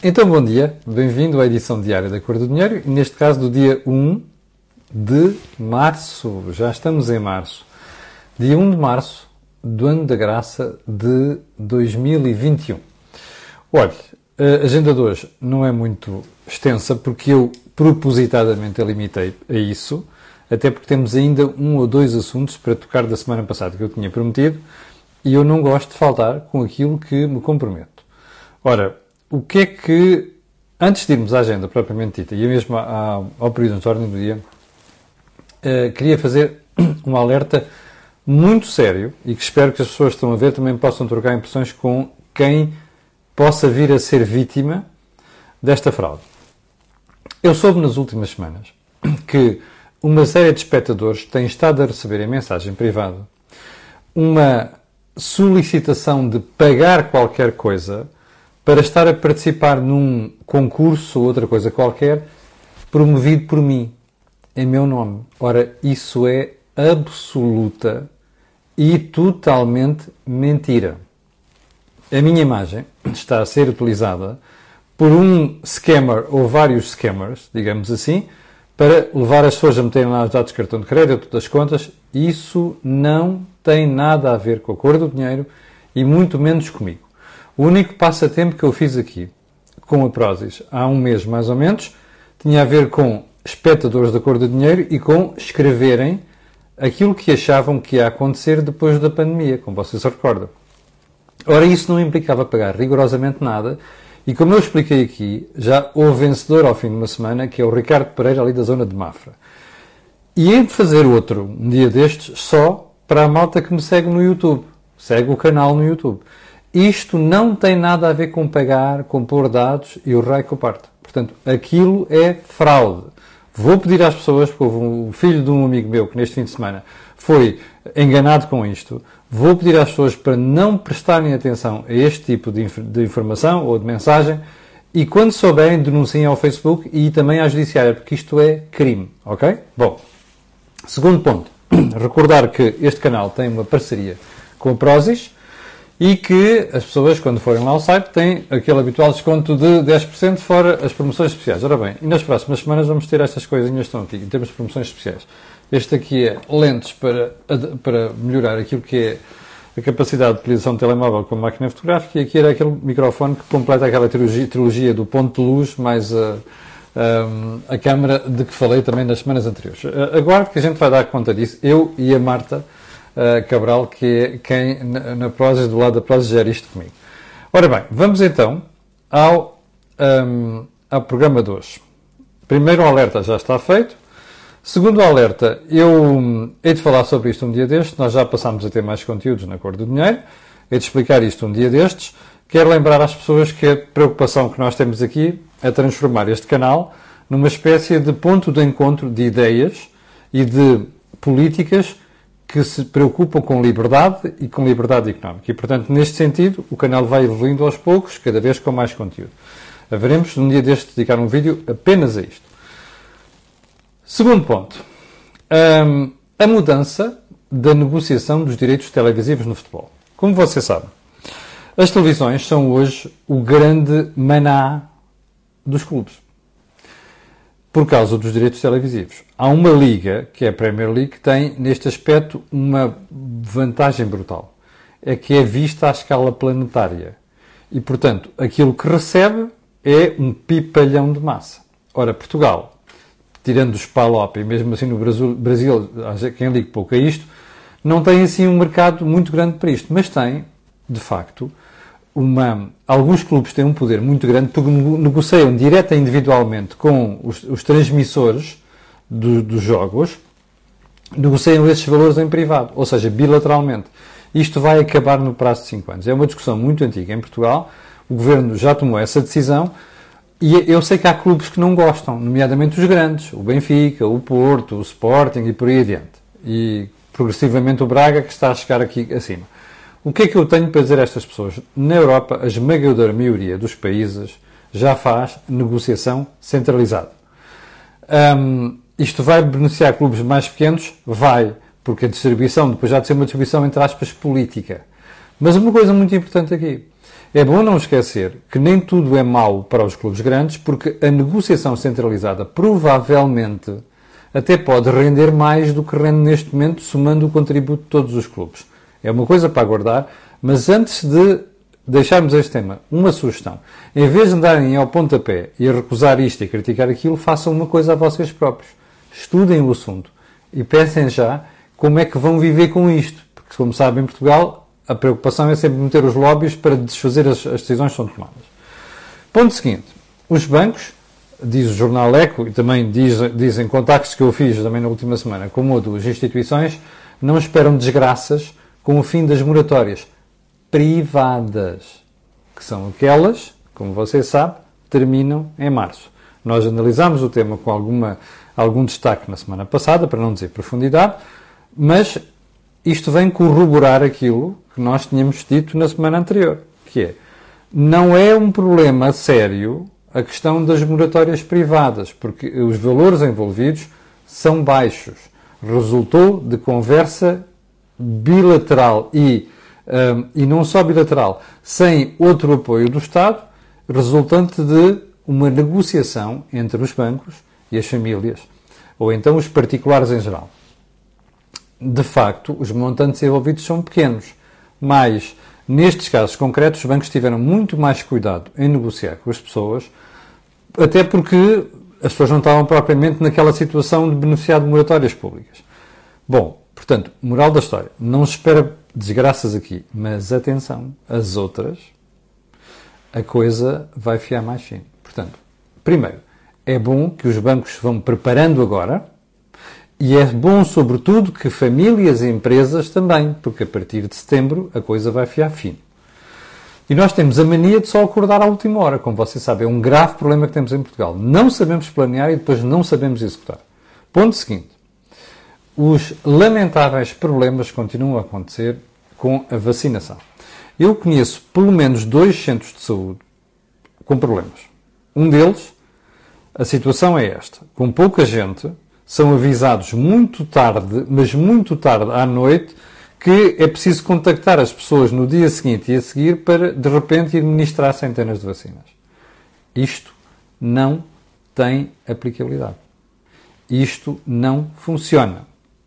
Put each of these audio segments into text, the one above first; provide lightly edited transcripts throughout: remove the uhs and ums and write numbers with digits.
Então, bom dia, bem-vindo à edição diária da Cor do Dinheiro, neste caso do dia 1 de março, já estamos em março, dia 1 de março do ano da graça de 2021. Olha, a agenda de hoje não é muito extensa porque eu propositadamente a limitei a isso, até porque temos ainda um ou dois assuntos para tocar da semana passada que eu tinha prometido e eu não gosto de faltar com aquilo que me comprometo. Ora, o que é que, antes de irmos à agenda propriamente dita, e mesmo ao período de ordem do dia, queria fazer um alerta muito sério e que espero que as pessoas que estão a ver também possam trocar impressões com quem possa vir a ser vítima desta fraude. Eu soube nas últimas semanas que uma série de espectadores têm estado a receber em mensagem privada uma solicitação de pagar qualquer coisa para estar a participar num concurso ou outra coisa qualquer promovido por mim, em meu nome. Ora, isso é absoluta e totalmente mentira. A minha imagem está a ser utilizada por um scammer ou vários scammers, digamos assim, para levar as pessoas a meterem lá os dados de cartão de crédito, das contas. Isso não tem nada a ver com a Cor do Dinheiro e muito menos comigo. O único passatempo que eu fiz aqui com a Prozis há um mês mais ou menos tinha a ver com espectadores da Cor do Dinheiro e com escreverem aquilo que achavam que ia acontecer depois da pandemia, como vocês se recordam. Ora, isso não implicava pagar rigorosamente nada e, como eu expliquei aqui, já houve vencedor ao fim de uma semana, que é o Ricardo Pereira, ali da zona de Mafra. E hei de fazer outro, um dia destes, só para a malta que me segue no YouTube. Segue o canal no YouTube. Isto não tem nada a ver com pagar, com pôr dados e o raio que eu parto. Portanto, aquilo é fraude. Vou pedir às pessoas, porque houve um filho de um amigo meu que neste fim de semana foi enganado com isto, vou pedir às pessoas para não prestarem atenção a este tipo de informação ou de mensagem e quando souberem denunciem ao Facebook e também à Judiciária, porque isto é crime, ok? Bom, segundo ponto, recordar que este canal tem uma parceria com a Prozis, e que as pessoas, quando forem lá ao site, têm aquele habitual desconto de 10% fora as promoções especiais. Ora bem, e nas próximas semanas vamos ter estas coisinhas que estão aqui, em termos de promoções especiais. Este aqui é lentes para melhorar aquilo que é a capacidade de utilização do telemóvel com máquina fotográfica, e aqui era aquele microfone que completa aquela trilogia do ponto de luz, mais a câmara de que falei também nas semanas anteriores. Aguardo que a gente vai dar conta disso, eu e a Marta Cabral, que é quem na Prozis, do lado da Prozis, gera isto comigo. Ora bem, vamos então ao programa de hoje. Primeiro, o alerta já está feito. Segundo alerta, eu hei de falar sobre isto um dia destes. Nós já passámos a ter mais conteúdos na Cor do Dinheiro. Hei de explicar isto um dia destes. Quero lembrar às pessoas que a preocupação que nós temos aqui é transformar este canal numa espécie de ponto de encontro de ideias e de políticas que se preocupam com liberdade e com liberdade económica. E, portanto, neste sentido, o canal vai evoluindo aos poucos, cada vez com mais conteúdo. Haveremos, um dia deste, dedicar um vídeo apenas a isto. Segundo ponto. A mudança da negociação dos direitos televisivos no futebol. Como vocês sabem, as televisões são hoje o grande maná dos clubes, por causa dos direitos televisivos. Há uma liga, que é a Premier League, que tem, neste aspecto, uma vantagem brutal. É que é vista à escala planetária. E, portanto, aquilo que recebe é um pipalhão de massa. Ora, Portugal, tirando os PALOP, e mesmo assim no Brasil, quem liga pouco a isto, não tem assim um mercado muito grande para isto. Mas tem, de facto, alguns clubes têm um poder muito grande porque negociam direta e individualmente com os transmissores dos jogos, negociam esses valores em privado, ou seja, bilateralmente. Isto vai acabar no prazo de 5 anos. É uma discussão muito antiga em Portugal, o Governo já tomou essa decisão e eu sei que há clubes que não gostam, nomeadamente os grandes, o Benfica, o Porto, o Sporting e por aí adiante. E progressivamente o Braga, que está a chegar aqui acima. O que é que eu tenho para dizer a estas pessoas? Na Europa, a esmagadora maioria dos países já faz negociação centralizada. Isto vai beneficiar clubes mais pequenos? Vai, porque a distribuição depois já de ser uma distribuição, entre aspas, política. Mas uma coisa muito importante aqui É bom não esquecer que nem tudo é mau para os clubes grandes, porque a negociação centralizada provavelmente até pode render mais do que rende neste momento, somando o contributo de todos os clubes. É uma coisa para aguardar, mas antes de deixarmos este tema, uma sugestão. Em vez de andarem ao pontapé e a recusar isto e a criticar aquilo, façam uma coisa a vocês próprios. Estudem o assunto e pensem já como é que vão viver com isto. Porque, como sabem, em Portugal, a preocupação é sempre meter os lobbies para desfazer as decisões que são tomadas. Ponto seguinte. Os bancos, diz o jornal Eco, e também dizem contactos que eu fiz também na última semana com uma ou duas instituições, não esperam desgraças com o fim das moratórias privadas, que são aquelas, como você sabe, terminam em março. Nós analisámos o tema com algum destaque na semana passada, para não dizer profundidade, mas isto vem corroborar aquilo que nós tínhamos dito na semana anterior, que é, não é um problema sério a questão das moratórias privadas, porque os valores envolvidos são baixos. Resultou de conversa bilateral e não só bilateral, sem outro apoio do Estado, resultante de uma negociação entre os bancos e as famílias, ou então os particulares em geral. De facto, os montantes envolvidos são pequenos, mas nestes casos concretos os bancos tiveram muito mais cuidado em negociar com as pessoas, até porque as pessoas não estavam propriamente naquela situação de beneficiar de moratórias públicas. Bom, portanto, moral da história, não se espera desgraças aqui, mas atenção, as outras, a coisa vai fiar mais fino. Portanto, primeiro, é bom que os bancos se vão preparando agora e é bom, sobretudo, que famílias e empresas também, porque a partir de setembro a coisa vai fiar fino. E nós temos a mania de só acordar à última hora, como vocês sabem, é um grave problema que temos em Portugal. Não sabemos planear e depois não sabemos executar. Ponto seguinte. Os lamentáveis problemas continuam a acontecer com a vacinação. Eu conheço pelo menos 2 centros de saúde com problemas. Um deles, a situação é esta. Com pouca gente, são avisados muito tarde, mas muito tarde à noite, que é preciso contactar as pessoas no dia seguinte e a seguir para, de repente, administrar centenas de vacinas. Isto não tem aplicabilidade. Isto não funciona.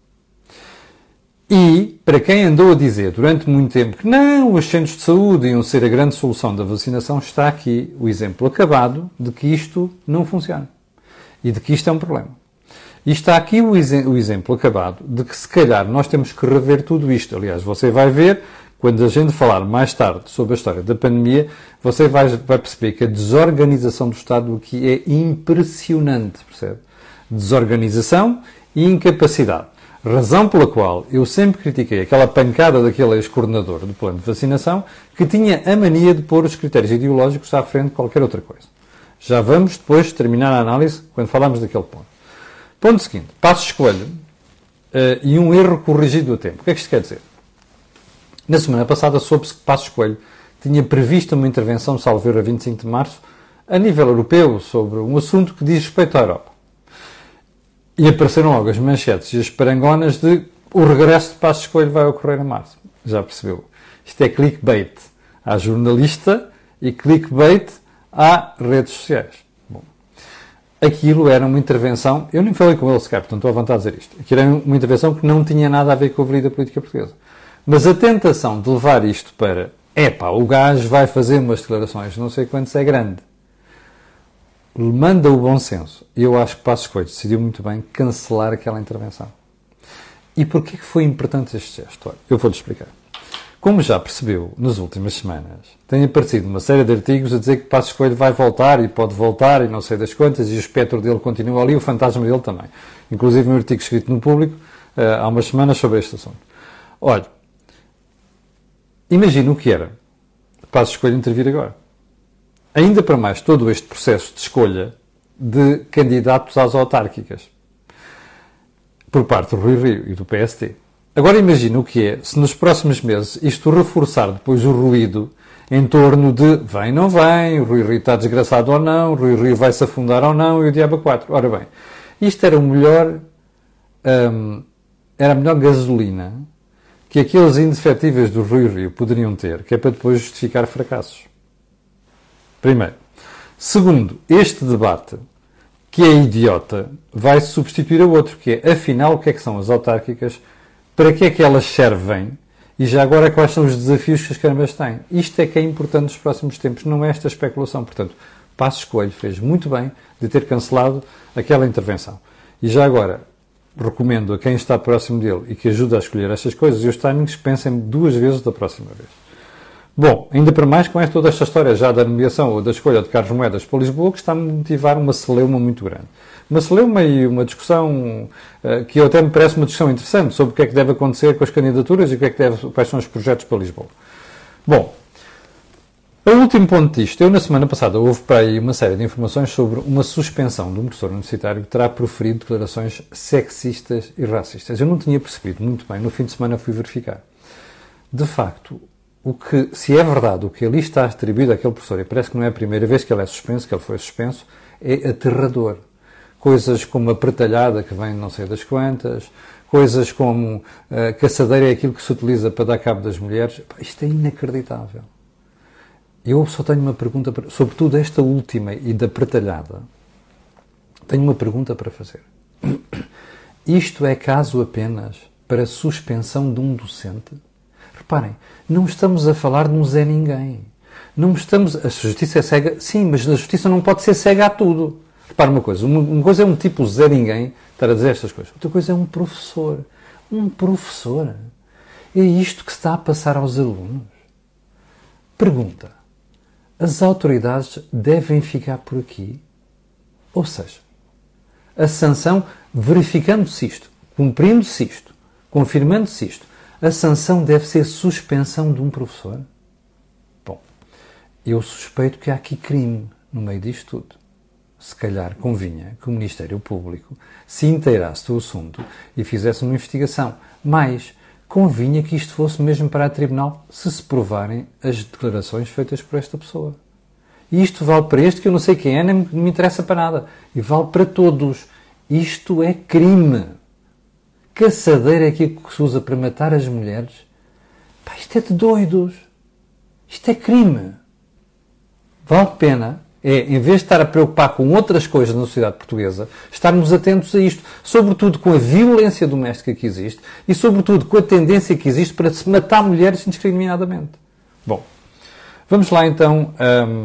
E, para quem andou a dizer durante muito tempo que não, os centros de saúde iam ser a grande solução da vacinação, está aqui o exemplo acabado de que isto não funciona. E de que isto é um problema. E está aqui o exemplo acabado de que, se calhar, nós temos que rever tudo isto. Aliás, você vai ver, quando a gente falar mais tarde sobre a história da pandemia, você vai perceber que a desorganização do Estado aqui é impressionante, percebe? Desorganização e incapacidade. Razão pela qual eu sempre critiquei aquela pancada daquele ex-coordenador do plano de vacinação que tinha a mania de pôr os critérios ideológicos à frente de qualquer outra coisa. Já vamos depois terminar a análise quando falarmos daquele ponto. Ponto seguinte. Passos Coelho e um erro corrigido a tempo. O que é que isto quer dizer? Na semana passada soube-se que Passos Coelho tinha previsto uma intervenção, salvo erro, a 25 de março, a nível europeu, sobre um assunto que diz respeito à Europa. E apareceram logo as manchetes e as parangonas de o regresso de Passos Coelho vai ocorrer em março. Já percebeu? Isto é clickbait. Há jornalista e clickbait há redes sociais. Bom, aquilo era uma intervenção, eu nem falei com ele sequer, portanto estou à vontade de dizer isto. Aquilo era uma intervenção que não tinha nada a ver com a avenida política portuguesa. Mas a tentação de levar isto para, o gajo vai fazer umas declarações, não sei quantos é grande. Manda o bom senso. E eu acho que Passos Coelho decidiu muito bem cancelar aquela intervenção. E porquê que foi importante este gesto? Olha, eu vou-lhe explicar. Como já percebeu nas últimas semanas, tem aparecido uma série de artigos a dizer que Passos Coelho vai voltar e pode voltar e não sei das quantas e o espectro dele continua ali, o fantasma dele também. Inclusive um artigo escrito no Público há umas semanas sobre este assunto. Olha, imagina o que era Passos Coelho intervir agora. Ainda para mais todo este processo de escolha de candidatos às autárquicas por parte do Rui Rio e do PST. Agora imagina o que é se nos próximos meses isto reforçar depois o ruído em torno de vem, não vem, o Rui Rio está desgraçado ou não, o Rui Rio vai-se afundar ou não e o diabo a 4. Ora bem, isto era era a melhor gasolina que aqueles indefetíveis do Rui Rio poderiam ter, que é para depois justificar fracassos. Primeiro. Segundo, este debate, que é idiota, vai substituir a outro, que é, afinal, o que é que são as autárquicas, para que é que elas servem e já agora quais são os desafios que as câmaras têm. Isto é que é importante nos próximos tempos, não é esta especulação. Portanto, Passos Coelho fez muito bem de ter cancelado aquela intervenção. E já agora, recomendo a quem está próximo dele e que ajuda a escolher estas coisas e os timings, pensem duas vezes da próxima vez. Bom, ainda para mais com toda esta história já da nomeação ou da escolha de Carlos Moedas para Lisboa, que está a motivar uma celeuma muito grande. Uma celeuma e uma discussão que até me parece uma discussão interessante sobre o que é que deve acontecer com as candidaturas e quais são os projetos para Lisboa. Bom, o último ponto disto. Eu, na semana passada, houve para aí uma série de informações sobre uma suspensão de um professor universitário que terá proferido declarações sexistas e racistas. Eu não tinha percebido muito bem. No fim de semana fui verificar. De facto, se é verdade o que ali está atribuído àquele professor, e parece que não é a primeira vez que ele é suspenso, que ele foi suspenso, é aterrador. Coisas como a pretalhada que vem não sei das quantas, coisas como a caçadeira é aquilo que se utiliza para dar cabo das mulheres. Isto é inacreditável. Eu só tenho uma pergunta, sobretudo esta última e da pretalhada, tenho uma pergunta para fazer. Isto é caso apenas para suspensão de um docente? Reparem, não estamos a falar de um Zé Ninguém. A justiça é cega, sim, mas a justiça não pode ser cega a tudo. Repare uma coisa é um tipo Zé Ninguém estar a dizer estas coisas. Outra coisa é um professor. Um professor. É isto que se está a passar aos alunos. Pergunta. As autoridades devem ficar por aqui? Ou seja, a sanção, verificando-se isto, cumprindo-se isto, confirmando-se isto, a sanção deve ser suspensão de um professor? Bom, eu suspeito que há aqui crime no meio disto tudo. Se calhar convinha que o Ministério Público se inteirasse do assunto e fizesse uma investigação. Mas convinha que isto fosse mesmo para a Tribunal se provarem as declarações feitas por esta pessoa. E isto vale para este que eu não sei quem é, nem me interessa para nada. E vale para todos. Isto é crime. Caçadeira é aquilo que se usa para matar as mulheres. Pá, isto é de doidos. Isto é crime. Vale a pena, em vez de estar a preocupar com outras coisas na sociedade portuguesa, estarmos atentos a isto. Sobretudo com a violência doméstica que existe e sobretudo com a tendência que existe para se matar mulheres indiscriminadamente. Bom, vamos lá então.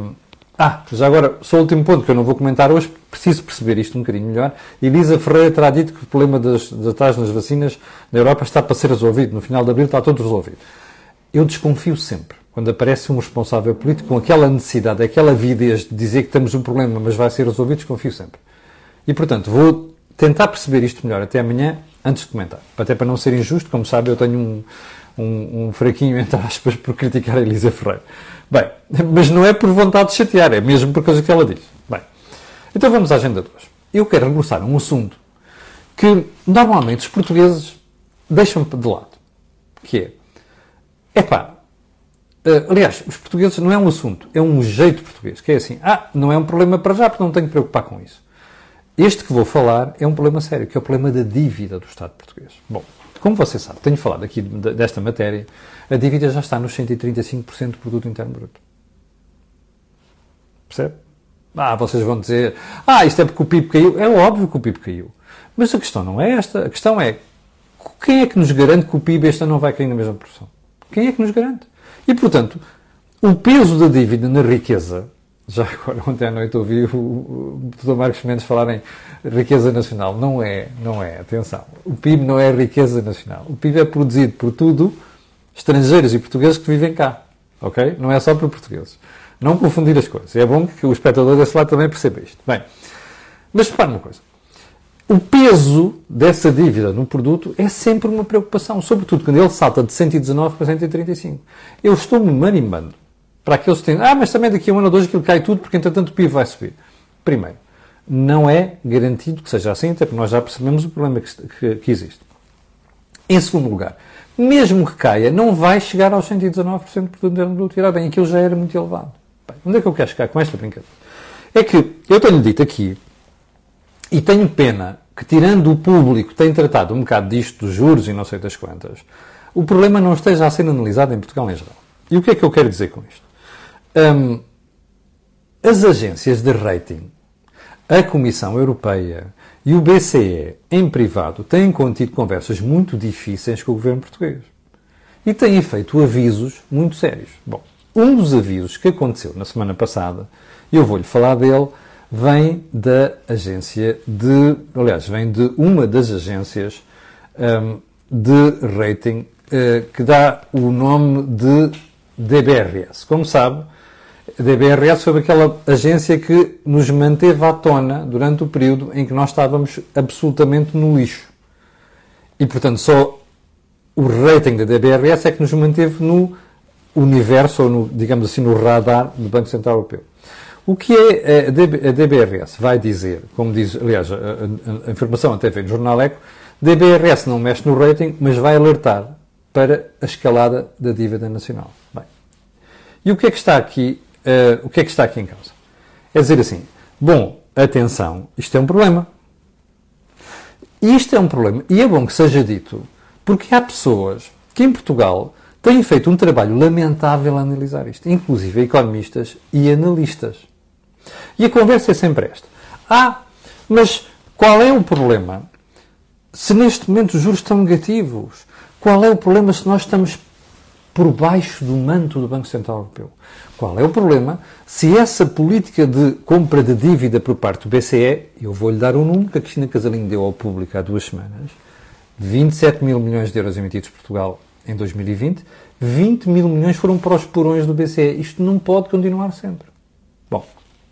Já agora, só o último ponto que eu não vou comentar hoje, preciso perceber isto um bocadinho melhor. Elisa Ferreira terá dito que o problema das atrasos nas vacinas na Europa está para ser resolvido. No final de abril está tudo resolvido. Eu desconfio sempre. Quando aparece um responsável político com aquela necessidade, aquela avidez de dizer que temos um problema, mas vai ser resolvido, desconfio sempre. E, portanto, vou tentar perceber isto melhor até amanhã, antes de comentar. Até para não ser injusto, como sabe, eu tenho um fraquinho, entre aspas, por criticar a Elisa Ferreira. Bem, mas não é por vontade de chatear, é mesmo por causa que ela diz. Bem, então vamos à agenda de hoje. Eu quero regressar a um assunto que, normalmente, os portugueses deixam de lado. Que é, aliás, os portugueses não é um assunto, é um jeito português, que é assim, não é um problema para já, porque não tenho que preocupar com isso. Este que vou falar é um problema sério, que é o problema da dívida do Estado português. Bom, como você sabe, tenho falado aqui desta matéria, a dívida já está nos 135% do produto interno bruto. Percebe? Vocês vão dizer, isto é porque o PIB caiu. É óbvio que o PIB caiu. Mas a questão não é esta. A questão é, quem é que nos garante que o PIB este ano não vai cair na mesma proporção? Quem é que nos garante? E, portanto, o peso da dívida na riqueza, já agora ontem à noite ouvi o Dr. Marcos Mendes falar em riqueza nacional. Não é, atenção. O PIB não é riqueza nacional. O PIB é produzido por tudo, estrangeiros e portugueses que vivem cá. Ok? Não é só por portugueses. Não confundir as coisas. É bom que o espectador desse lado também perceba isto. Bem, mas repare uma coisa. O peso dessa dívida no produto é sempre uma preocupação, sobretudo quando ele salta de 119 para 135. Eu estou-me marimbando para aqueles que têm, mas também daqui a um ano ou dois aquilo cai tudo porque entretanto o PIB vai subir. Primeiro, não é garantido que seja assim, até porque nós já percebemos o problema que existe. Em segundo lugar, mesmo que caia, não vai chegar aos 119% do produto interno bruto. Irá bem, aquilo já era muito elevado. Bem, onde é que eu quero chegar com esta brincadeira? É que eu tenho dito aqui, e tenho pena que, tirando o público, tem tratado um bocado disto dos juros e não sei das quantas, o problema não esteja a ser analisado em Portugal em geral. E o que é que eu quero dizer com isto? as agências de rating, a Comissão Europeia e o BCE, em privado, têm contido conversas muito difíceis com o governo português. E têm feito avisos muito sérios. Bom, um dos avisos que aconteceu na semana passada, e eu vou-lhe falar dele, vem da agência de... Aliás, vem de uma das agências de rating que dá o nome de DBRS. Como sabe, a DBRS foi aquela agência que nos manteve à tona durante o período em que nós estávamos absolutamente no lixo. E, portanto, só o rating da DBRS é que nos manteve no universo, ou no, digamos assim, no radar do Banco Central Europeu. O que é a DBRS? Vai dizer, como diz, aliás, a informação até veio no Jornal Eco, DBRS não mexe no rating, mas vai alertar para a escalada da dívida nacional. Bem, e o que é que está aqui, em causa? É dizer assim, bom, atenção, isto é um problema. Isto é um problema, e é bom que seja dito, porque há pessoas que em Portugal têm feito um trabalho lamentável a analisar isto, inclusive economistas e analistas. E a conversa é sempre esta. Mas qual é o problema? Se neste momento os juros estão negativos, qual é o problema se nós estamos por baixo do manto do Banco Central Europeu? Qual é o problema se essa política de compra de dívida por parte do BCE, eu vou-lhe dar um número que a Cristina Casalinho deu ao público há 2 semanas, 27 mil milhões de euros emitidos por Portugal em 2020, 20 mil milhões foram para os porões do BCE. Isto não pode continuar sempre. Bom,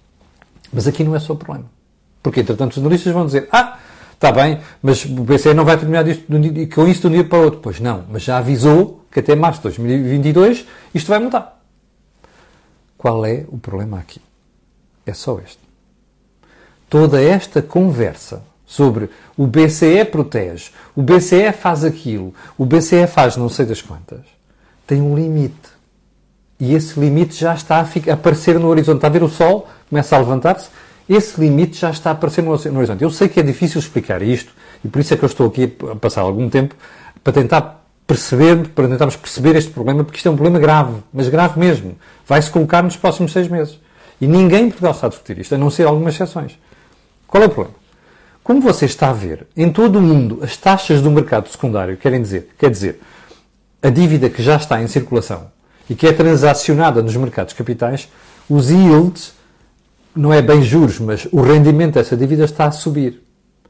mas aqui não é só o problema. Porque, entretanto, os analistas vão dizer, está bem, mas o BCE não vai terminar isto com isso de um dia para o outro. Pois não, mas já avisou que até março de 2022 isto vai mudar. Qual é o problema aqui? É só este. Toda esta conversa sobre o BCE protege, o BCE faz aquilo, o BCE faz não sei das quantas, tem um limite. E esse limite já está a aparecer no horizonte. Está a ver o sol? Começa a levantar-se. Esse limite já está a aparecer no horizonte. Eu sei que é difícil explicar isto, e por isso é que eu estou aqui a passar algum tempo para tentarmos perceber este problema, porque isto é um problema grave, mas grave mesmo. Vai-se colocar nos próximos 6 meses. E ninguém em Portugal está a discutir isto, a não ser algumas exceções. Qual é o problema? Como você está a ver, em todo o mundo, as taxas do mercado secundário, quer dizer, a dívida que já está em circulação e que é transacionada nos mercados capitais, os yields, não é bem juros, mas o rendimento dessa dívida está a subir.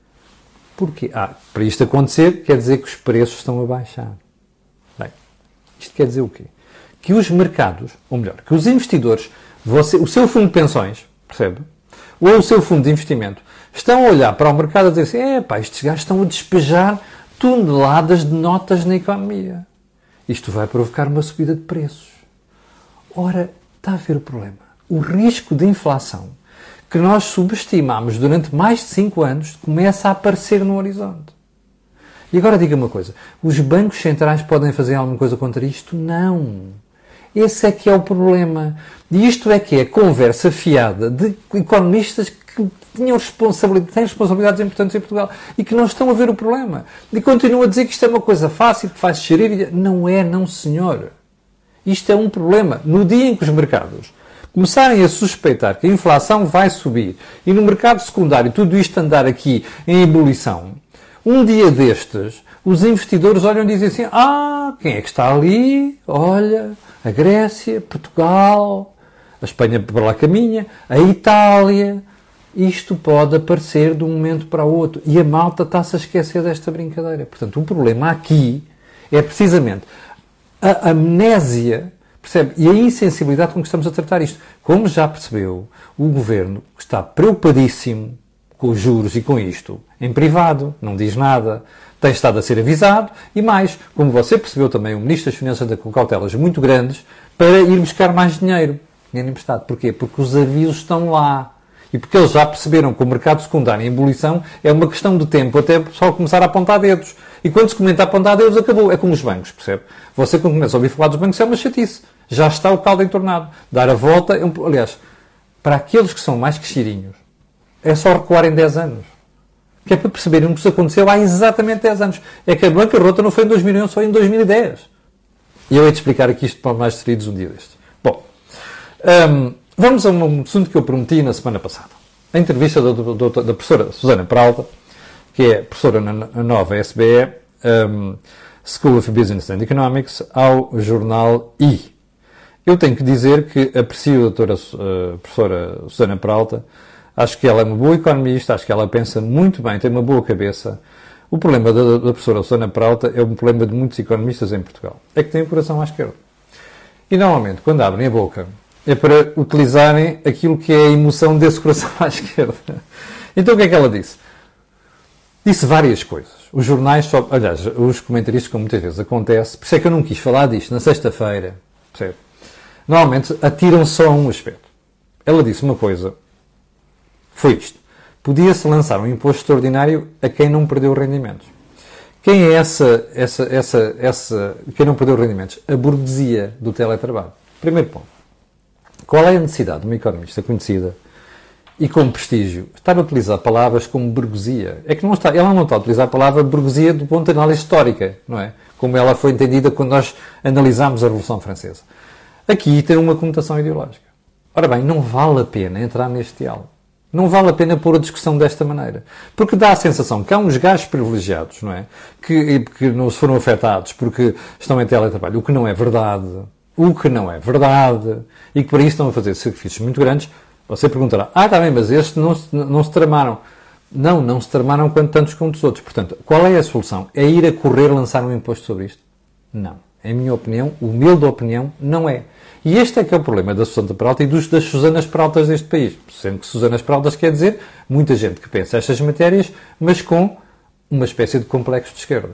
Porquê? Para isto acontecer, quer dizer que os preços estão a baixar. Bem, isto quer dizer o quê? Que os mercados, ou melhor, que os investidores, o seu fundo de pensões, percebe? Ou o seu fundo de investimento, estão a olhar para o mercado a dizer assim, estes gajos estão a despejar toneladas de notas na economia. Isto vai provocar uma subida de preços. Ora, está a ver o problema. O risco de inflação que nós subestimamos durante mais de 5 anos começa a aparecer no horizonte. E agora diga uma coisa, os bancos centrais podem fazer alguma coisa contra isto? Não. Esse é que é o problema. E isto é que é conversa fiada de economistas que têm responsabilidades importantes em Portugal e que não estão a ver o problema. E continuam a dizer que isto é uma coisa fácil, que faz gerir. Não é, não senhor. Isto é um problema. No dia em que os mercados começarem a suspeitar que a inflação vai subir e no mercado secundário tudo isto andar aqui em ebulição, um dia destes, os investidores olham e dizem assim, quem é que está ali? Olha, a Grécia, Portugal, a Espanha para lá caminha, a Itália. Isto pode aparecer de um momento para o outro. E a malta está-se a esquecer desta brincadeira. Portanto, o problema aqui é precisamente a amnésia, percebe? E a insensibilidade com que estamos a tratar isto. Como já percebeu, o Governo está preocupadíssimo com os juros e com isto, em privado, não diz nada, tem estado a ser avisado, e mais, como você percebeu também, o Ministro das Finanças anda com cautelas muito grandes para ir buscar mais dinheiro emprestado. Porquê? Porque os avisos estão lá. E porque eles já perceberam que o mercado secundário em ebulição é uma questão de tempo até o pessoal começar a apontar dedos. E quando se começa a apontar dedos, acabou. É como os bancos, percebe? Você, quando começa a ouvir falar dos bancos, é uma chatice. Já está o caldo entornado. Dar a volta é aliás, para aqueles que são mais queixeirinhos, é só recuar em 10 anos. Que é para perceberem o que isso aconteceu há exatamente 10 anos. É que a bancarrota não foi em 2011, foi em 2010. E eu hei de explicar aqui isto para os mais seridos um dia destes. Bom, vamos a um assunto que eu prometi na semana passada. A entrevista da professora Susana Peralta, que é professora na nova SBE, School of Business and Economics, ao jornal I. Eu tenho que dizer que aprecio a doutora professora Susana Peralta. Acho que ela é uma boa economista, acho que ela pensa muito bem, tem uma boa cabeça. O problema da professora Susana Peralta é um problema de muitos economistas em Portugal. É que têm o coração à esquerda. E normalmente, quando abrem a boca, é para utilizarem aquilo que é a emoção desse coração à esquerda. Então o que é que ela disse? Disse várias coisas. Os jornais, aliás, os comentaristas, como muitas vezes acontece, por isso é que eu não quis falar disto na sexta-feira, percebe? Normalmente atiram só a um aspecto. Ela disse uma coisa, foi isto. Podia-se lançar um imposto extraordinário a quem não perdeu rendimentos. Quem é quem não perdeu rendimentos? A burguesia do teletrabalho. Primeiro ponto. Qual é a necessidade de uma economista conhecida e com prestígio estar a utilizar palavras como burguesia? É que ela não está a utilizar a palavra burguesia do ponto de análise histórica, não é? Como ela foi entendida quando nós analisámos a Revolução Francesa. Aqui tem uma conotação ideológica. Ora bem, não vale a pena entrar neste diálogo. Não vale a pena pôr a discussão desta maneira. Porque dá a sensação que há uns gajos privilegiados, não é? Que não se foram afetados porque estão em teletrabalho. O que não é verdade. O que não é verdade. E que para isso estão a fazer sacrifícios muito grandes. Você perguntará, está bem, mas estes não se tramaram. Não se tramaram tantos quanto os outros. Portanto, qual é a solução? É ir a correr lançar um imposto sobre isto? Não. Em minha opinião, humilde opinião, não é. E este é que é o problema da Susana Peralta e das Susanas Peraltas deste país. Sendo que Susanas Peraltas quer dizer muita gente que pensa estas matérias, mas com uma espécie de complexo de esquerda.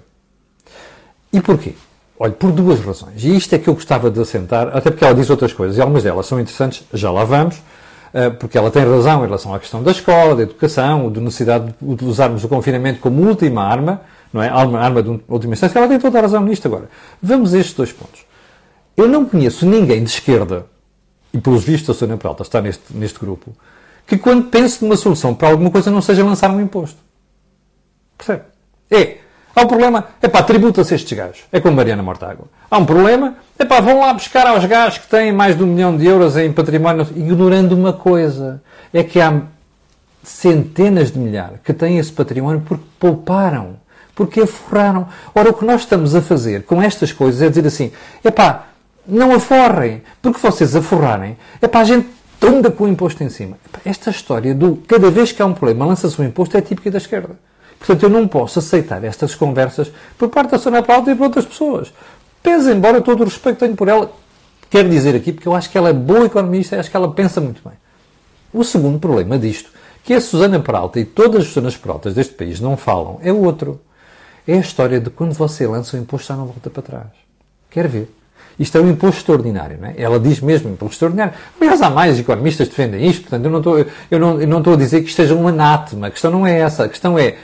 E porquê? Olha, por duas razões. E isto é que eu gostava de assentar, até porque ela diz outras coisas, e algumas delas são interessantes, já lá vamos, porque ela tem razão em relação à questão da escola, da educação, da necessidade de usarmos o confinamento como última arma, não é? Arma de última instância. Ela tem toda a razão nisto agora. Vamos a estes dois pontos. Eu não conheço ninguém de esquerda, e pelos vistos a Susana Peralta está neste grupo, que quando pense numa solução para alguma coisa não seja lançar um imposto. Percebe? Há um problema, tributa-se estes gajos. É como Mariana Mortágua. Há um problema, vão lá buscar aos gajos que têm mais de 1 milhão de euros em património, ignorando uma coisa. É que há centenas de milhares que têm esse património porque pouparam, porque aforraram. Ora, o que nós estamos a fazer com estas coisas é dizer assim, não aforrem, porque vocês aforrarem, a gente anda com o imposto em cima. Esta história cada vez que há um problema, lança-se um imposto, é típica da esquerda. Portanto, eu não posso aceitar estas conversas por parte da Susana Peralta e por outras pessoas. Pese embora todo o respeito que tenho por ela, quero dizer aqui, porque eu acho que ela é boa economista e acho que ela pensa muito bem. O segundo problema disto, que a Susana Peralta e todas as Susanas Peraltas deste país não falam, é outro. É a história de quando você lança o imposto já não volta para trás. Quer ver? Isto é um imposto extraordinário, não é? Ela diz mesmo imposto extraordinário. Aliás, há mais economistas que defendem isto, portanto, eu não estou a dizer que isto seja um anátema. A questão não é essa. A questão é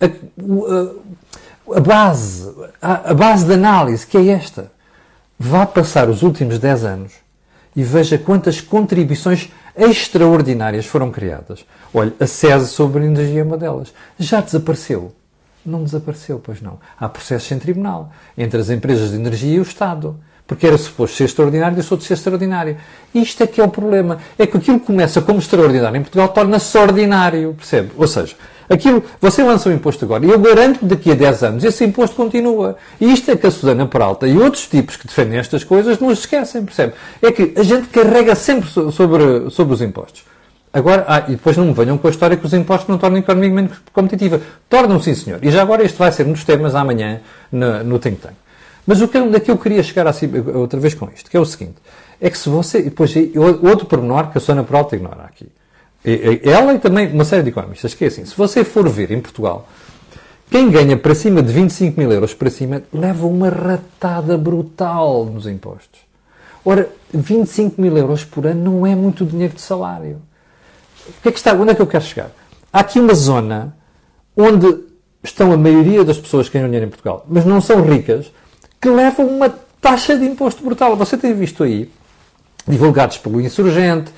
a base de análise, que é esta. Vá passar os últimos 10 anos e veja quantas contribuições extraordinárias foram criadas. Olha, a SES sobre a energia é uma delas. Já desapareceu. Não desapareceu, pois não. Há processos em tribunal entre as empresas de energia e o Estado. Porque era suposto ser extraordinário e deixou de ser extraordinário. Isto é que é o problema. É que aquilo que começa como extraordinário em Portugal torna-se ordinário. Percebe? Ou seja, você lança um imposto agora e eu garanto que daqui a 10 anos esse imposto continua. E isto é que a Susana Peralta e outros tipos que defendem estas coisas não se esquecem, percebe? É que a gente carrega sempre sobre os impostos. Agora, e depois não me venham com a história que os impostos não tornam a economia menos competitiva. Tornam, sim, senhor. E já agora este vai ser um dos temas amanhã no Think Tank. Mas onde é que eu queria chegar assim, outra vez com isto? Que é o seguinte. É que se você... Depois, outro pormenor que a Susana Peralta ignora aqui. Ela e também uma série de economistas, que é assim. Se você for ver em Portugal, quem ganha para cima de 25 mil euros para cima, leva uma ratada brutal nos impostos. Ora, 25 mil euros por ano não é muito dinheiro de salário. Onde é que eu quero chegar? Há aqui uma zona onde estão a maioria das pessoas que ganham dinheiro em Portugal, mas não são ricas, que levam uma taxa de imposto brutal. Você tem visto aí, divulgados pelo Insurgente,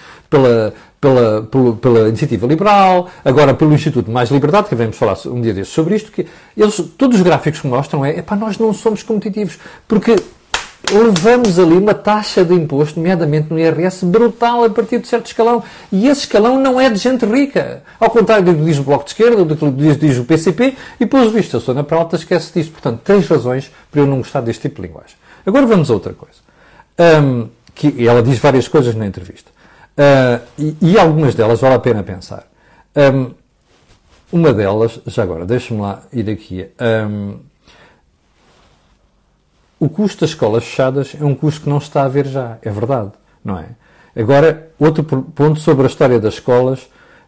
pela Iniciativa Liberal, agora pelo Instituto Mais Liberdade, que vamos falar um dia destes sobre isto, que todos os gráficos que mostram nós não somos competitivos, porque levamos ali uma taxa de imposto, nomeadamente no IRS, brutal a partir de certo escalão. E esse escalão não é de gente rica. Ao contrário do que diz o Bloco de Esquerda, do que diz o PCP, e, pelos vistos, a Susana Peralta esquece disso. Portanto, 3 razões para eu não gostar deste tipo de linguagem. Agora vamos a outra coisa. Que ela diz várias coisas na entrevista. E algumas delas vale a pena pensar. Uma delas, já agora, deixa-me lá ir aqui. O custo das escolas fechadas é um custo que não se está a ver já. É verdade, não é? Agora, outro ponto sobre a história das escolas.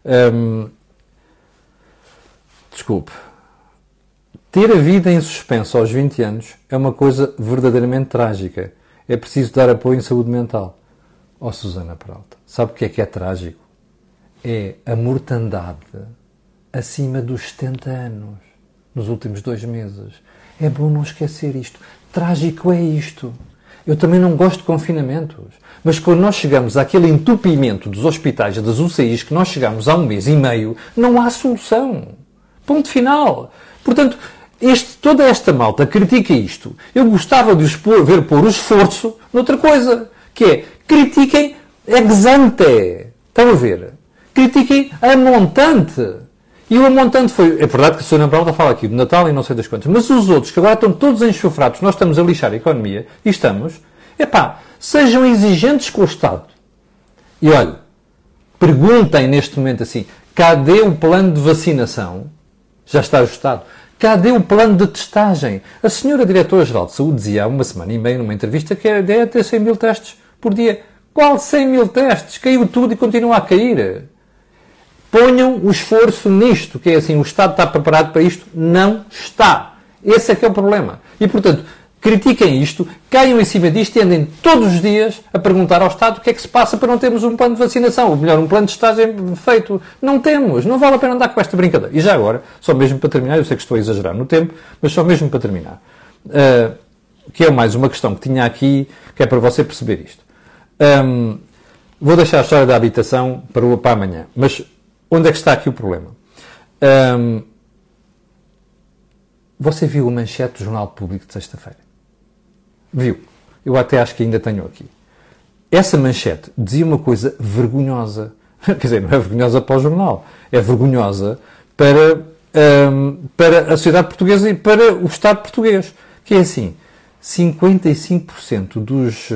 Desculpe. Ter a vida em suspenso aos 20 anos é uma coisa verdadeiramente trágica. É preciso dar apoio em saúde mental. Ó Susana Peralta, sabe o que é trágico? É a mortandade acima dos 70 anos nos últimos 2 meses. É bom não esquecer isto. Trágico é isto. Eu também não gosto de confinamentos. Mas quando nós chegamos àquele entupimento dos hospitais, das UCIs, que nós chegamos há 1 mês e meio, não há solução. Ponto final. Portanto, toda esta malta critica isto. Eu gostava de ver pôr o esforço noutra coisa, que é, critiquem ex ante. Estão a ver? Critiquem a montante. E o montante foi... É verdade que a Susana Peralta fala aqui do Natal e não sei das quantas, mas os outros, que agora estão todos enxofrados, nós estamos a lixar a economia, e estamos, sejam exigentes com o Estado. E olha, perguntem neste momento assim, cadê o plano de vacinação? Já está ajustado. Cadê o plano de testagem? A senhora Diretora-Geral de Saúde dizia há 1 semana e meia numa entrevista que a ideia é ter 100 mil testes por dia. Qual 100 mil testes? Caiu tudo e continua a cair. Ponham o esforço nisto, que é assim, o Estado está preparado para isto? Não está. Esse é que é o problema. E, portanto, critiquem isto, caiam em cima disto e andem todos os dias a perguntar ao Estado o que é que se passa para não termos um plano de vacinação, ou melhor, um plano de testagem feito. Não temos. Não vale a pena andar com esta brincadeira. E já agora, só mesmo para terminar, eu sei que estou a exagerar no tempo, mas só mesmo para terminar, que é mais uma questão que tinha aqui, que é para você perceber isto. Vou deixar a história da habitação para amanhã, mas onde é que está aqui o problema? Você viu a manchete do Jornal Público de sexta-feira? Viu? Eu até acho que ainda tenho aqui. Essa manchete dizia uma coisa vergonhosa. Quer dizer, não é vergonhosa para o jornal. É vergonhosa para a sociedade portuguesa e para o Estado português. Que é assim, 55% dos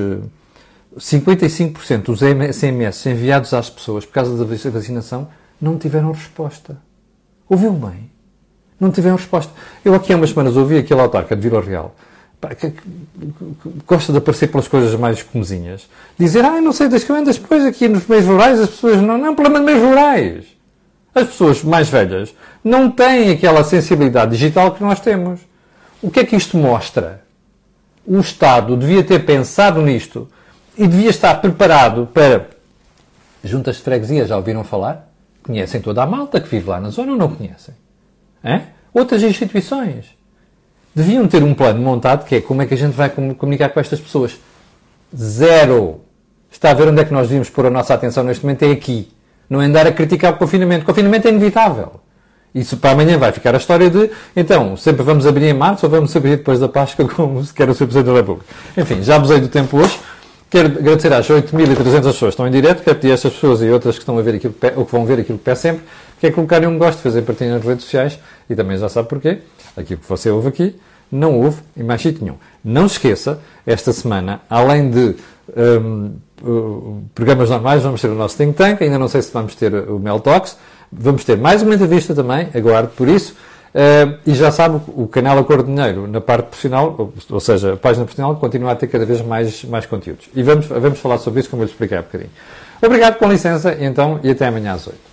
SMS enviados às pessoas por causa da vacinação não tiveram resposta. Ouviu bem? Não tiveram resposta. Eu aqui há umas semanas ouvi aquele autarca de Vila Real, que gosta de aparecer pelas coisas mais comezinhas, dizer, não sei das quantas, depois aqui nos meios rurais as pessoas não é um problema de meios rurais. As pessoas mais velhas não têm aquela sensibilidade digital que nós temos. O que é que isto mostra? O Estado devia ter pensado nisto e devia estar preparado para... Juntas de freguesia, já ouviram falar? Conhecem toda a malta que vive lá na zona ou não conhecem? Outras instituições deviam ter um plano montado que é como é que a gente vai comunicar com estas pessoas. Zero. Está a ver onde é que nós devíamos pôr a nossa atenção neste momento? É aqui. Não é andar a criticar o confinamento. O confinamento é inevitável. Isso para amanhã vai ficar a história de, então, sempre vamos abrir em março ou vamos abrir depois da Páscoa, como se quer o Sr. Presidente da República. Enfim, já abusei do tempo hoje. Quero agradecer às 8.300 pessoas que estão em direto, quero pedir a estas pessoas e outras que estão a ver aquilo ou que vão ver aquilo que peço sempre, que é colocarem um gosto, fazer partilha nas redes sociais, e também já sabe porquê. Aquilo que você ouve aqui, não ouve em mais sítio nenhum. Não se esqueça, esta semana, além de programas normais, vamos ter o nosso Think Tank, ainda não sei se vamos ter o Mel Talks, vamos ter mais uma entrevista também, aguardo por isso. E já sabe, o canal Acordo de Dinheiro, na parte profissional, ou seja, a página profissional, continua a ter cada vez mais conteúdos. E vamos falar sobre isso, como eu lhe expliquei há bocadinho. Obrigado, com licença, então, e até amanhã às 8.